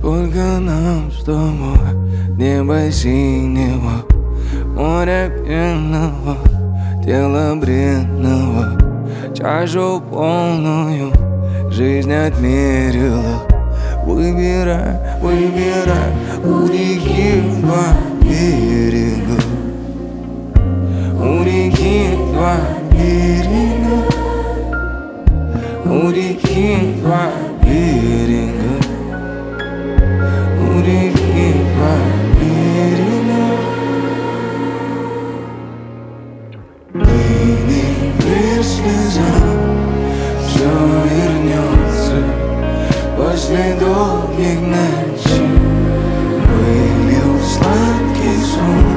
Сколько нам с тобой неба синего, моря пенного, тела бренного, чашу полную жизнь отмерила. Выбирай, выбирай у реки два берега, у реки два берега, у реки два берега, у реки два берега. Мы не слезам, все вернется после долгих ночей. Вылил сладкий сон,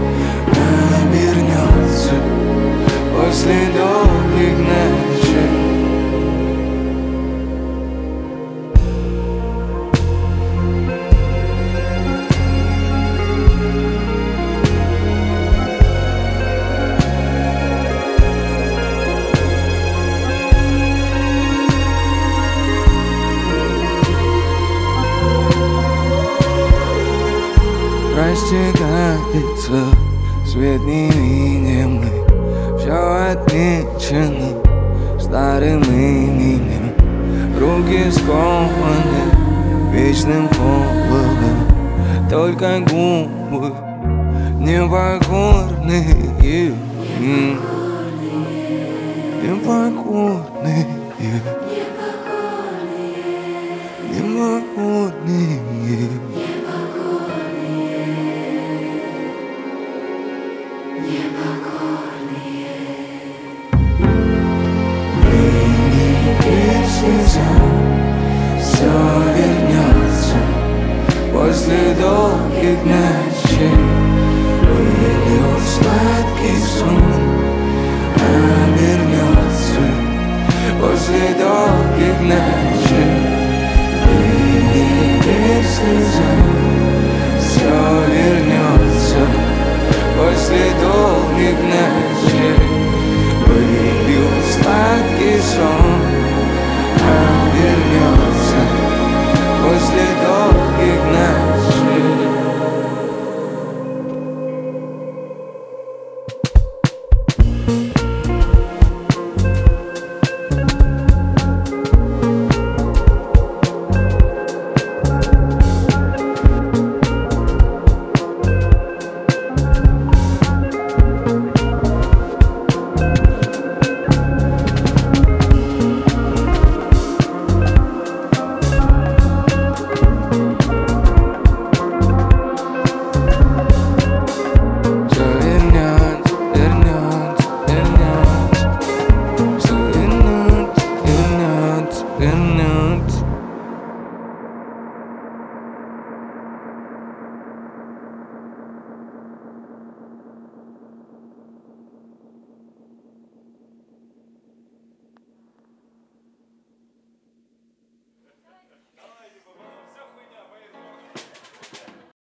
обернется после долгих ночей. Растекается свет невидимый, все отмечено старым именем. Руки скованы вечным холодом, только губы непокорные, непокорные, непокорные. Все вернется после долгих ночей. Вылил сладкий сон, обернется после долгих ночей.